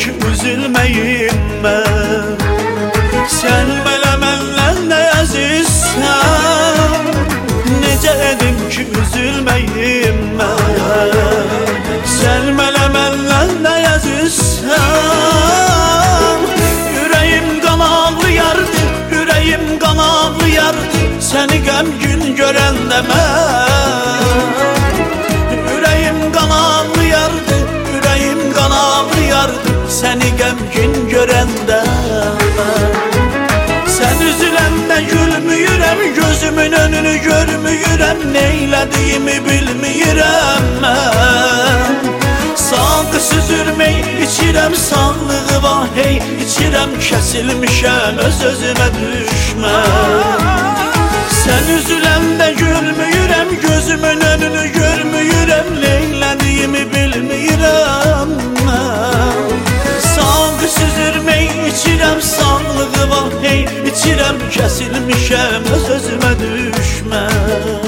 ki üzülməyim mən. Sən belə mənlə nə əzizsən, necə edim ki üzülməyim mən. Sən belə mənlə nə əzizsən, ürəyim qan ağlayardı, ürəyim qan ağlayardı, səni qəmgin görəndə mən. Ürəyim qan ağlayardı, ürəyim qan ağlayardı, səni qəmgin görəndə mən. Sən üzüləndə gülmüyürəm, gözümün önünü görmüyürəm, neylədiyimi bilmiyirəm mən. Sağ süzürmək içirəm, sağlığı vahey içirəm, kəsilmişəm öz-özümə düşmən. Sən üzüləndə gülmüyürəm, gözümün önünü görmüyürəm, neylədiyimi bilmiyirəm mən. Sağ süzürmək içirəm, sağlığı vahey içirəm, kəsilmişəm öz-özümə düşmən.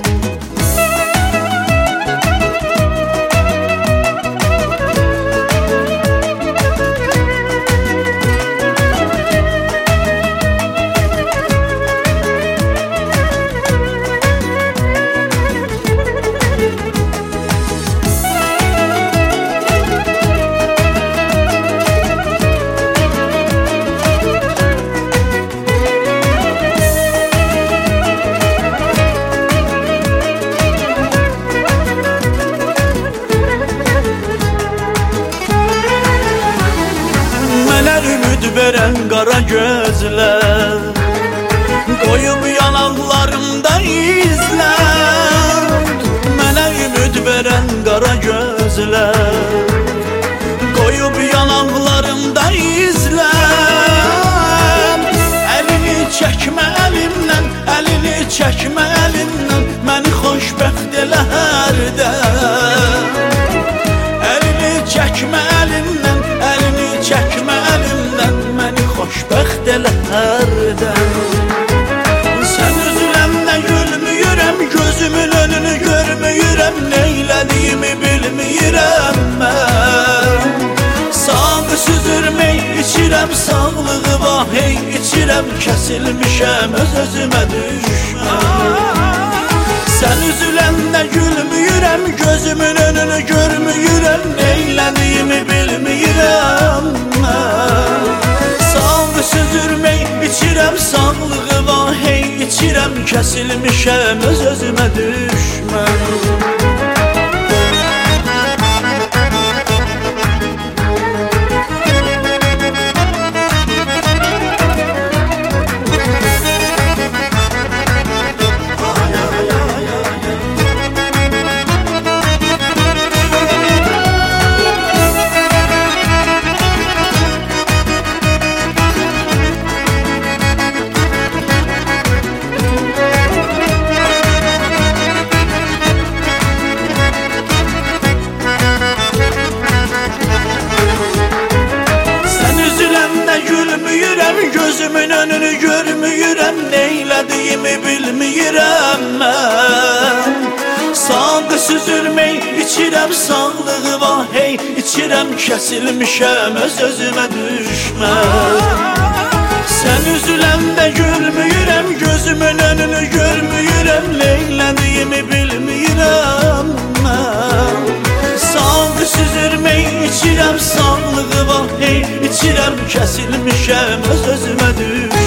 Ümid verən qara gözlər, qoyub yanaqlarımda izlər. Mənə ümid verən qara gözlər, qoyub yanaqlarımda izlər. Əlini çəkmə əlimdən, əlini çəkmə əlimdən, məni xoşbəxt elə hərdən. Əlini çəkmə əlimdən, əlini çəkmə əlimdən, məni xoşbəxt elə hərdən. Sən üzüləndə gülmüyürəm, gözümün önünü görmüyürəm, neylədiyimi bilmiyirəm mən. Sağ süzürmək içirəm, sağlığı vahey içirəm, kəsilmişəm öz-özümə düşmən. Sən üzüləndə gülmüyürəm, gözümün önünü görmüyürəm, neylədiyimi bilmiyirəm mən. Sağ süzürmək içirəm, sağlığı vahey içirəm, kəsilmişəm öz-özümə düşmən. Gözümün önünü görmüyürəm, neylədiyimi bilmiyirəm mən. Sağ süzürmək içirəm, sağlığı vahey içirəm, kəsilmişəm öz-özümə düşmən. Sən üzüləndə gülmüyürəm, gözümün önünü görmüyürəm, neylədiyimi bilmiyirəm mən. Sağ süzürmək içirəm, sağlığı vahey içirəm, kəsilmişəm öz-özümə düşmən.